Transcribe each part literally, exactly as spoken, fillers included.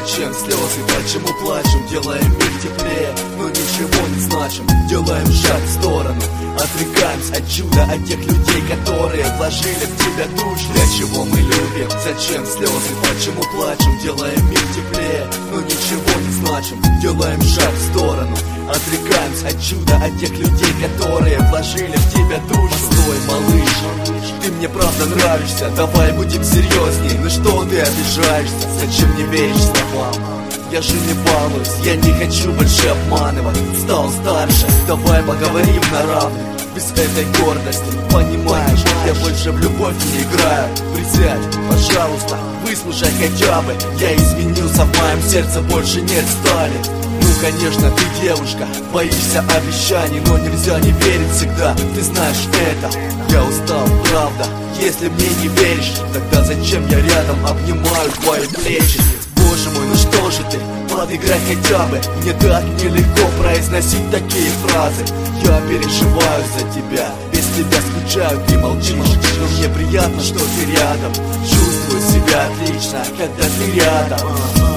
Зачем слезы, почему плачем? Делаем мир теплее, но ничего не значим. Делаем шаг в сторону, отрекаемся от чуда, от тех людей, которые вложили в тебя душу. Для чего мы любим? Зачем слезы, почему плачем? Делаем мир теплее, но ничего не значим. Делаем шаг в сторону, отрекаемся от чуда, от тех людей, которые вложили в тебя душу. Стой, малыш, ты мне правда нравишься, давай будем серьезней. Ну что ты обижаешься, зачем не веришь словам? Я же не балуюсь, я не хочу больше обманывать. Стал старше, давай поговорим на равных. Без этой гордости, понимаешь, я больше в любовь не играю. Присядь, пожалуйста, выслушай хотя бы. Я изменился, в моем сердце больше нет стали. Ну, конечно, ты девушка, боишься обещаний, но нельзя не верить всегда, ты знаешь это. Я устал, правда, если мне не веришь, тогда зачем я рядом обнимаю твои плечи? Боже мой, ну что же ты, подыграй хотя бы. Мне так нелегко произносить такие фразы. Я переживаю за тебя, без тебя скучаю, ты молчишь. Но мне приятно, что ты рядом. Чувствую себя отлично, когда ты рядом.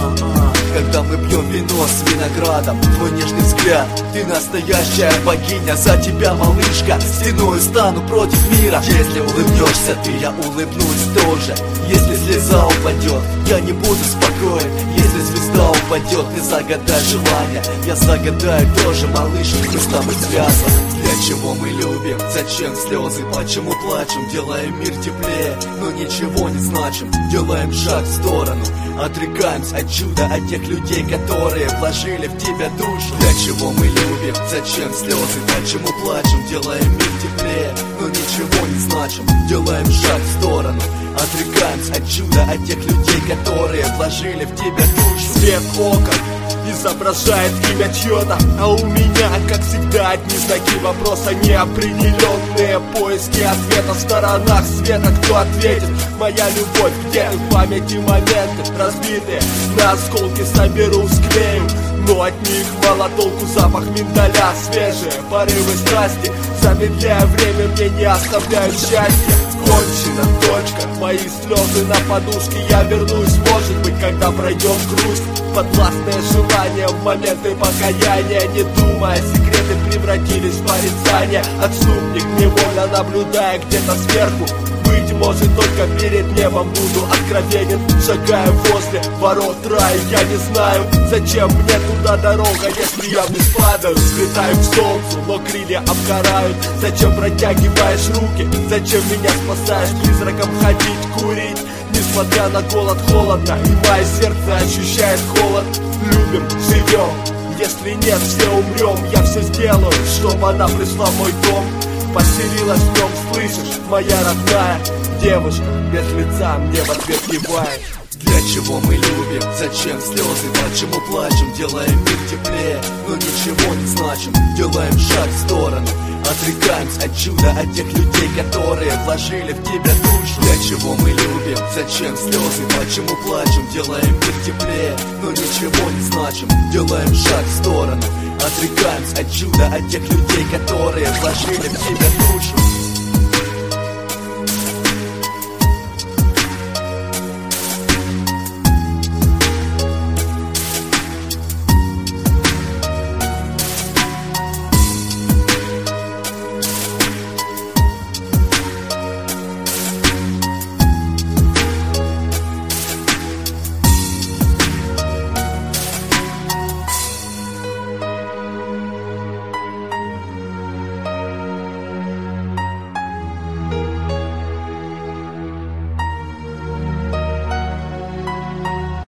Когда мы пьем вино с виноградом, твой нежный взгляд, ты настоящая богиня. За тебя, малышка, стеной стану против мира. Если улыбнешься ты, я улыбнусь тоже. Если слеза упадет, я не буду спокоен. Если звезда упадет, ты загадай желание, я загадаю тоже, малыш, мы с тобой связаны. Для чего мы любим? Зачем слезы? Почему плачем? Делаем мир теплее, но ничего не значим. Делаем шаг в сторону, отрекаемся от чуда, от тех людей, которые вложили в тебя душу. Для чего мы любим? Зачем слезы? Почему плачем? Делаем мир теплее, но ничего не значим. Делаем шаг в сторону, отрекаемся от чуда, от тех людей, которые вложили в тебя душу. Свет окон изображает имя чьё-то, а у меня, как всегда, одни знаки вопроса, неопределенные поиски ответа в сторонах света. Кто ответит? Моя любовь, где в памяти моменты разбитые на осколки соберу, склею, но от них мало толку. Запах миндаля, свежие порывы страсти, замедляя время, мне не оставляют счастья. Кончена точка, мои слезы на подушке. Я вернусь, может быть, когда пройдет грусть. Подвластные желания в моменты покаяния, не думая, секреты превратились в порицание. Отступник, невольно наблюдая где-то сверху. Быть может, только перед небом буду откровенен. Шагая возле ворот рая, я не знаю, зачем мне туда дорога, если я вниз падаю. Взлетаю к солнцу, но крылья обгорают. Зачем протягиваешь руки? Зачем меня спасаешь? Призраком ходить, курить? Несмотря на голод, холодно, и мое сердце ощущает холод. Любим, живем, если нет, все умрем. Я все сделаю, чтобы она пришла в мой дом, поселилась в нем, слышишь, моя родная девушка, без лица мне в ответ кивает. Для чего мы любим? Зачем слезы? Почему плачем? Делаем мир теплее, но ничего не значим. Делаем шаг в сторону, отрекаемся от чуда, от тех людей, которые вложили в тебя душу. Для чего мы любим? Зачем слезы? Почему плачем? Делаем мир теплее, но ничего не значим. Делаем шаг в сторону, отрекаемся от чуда, от тех людей, которые вложили в тебя душу.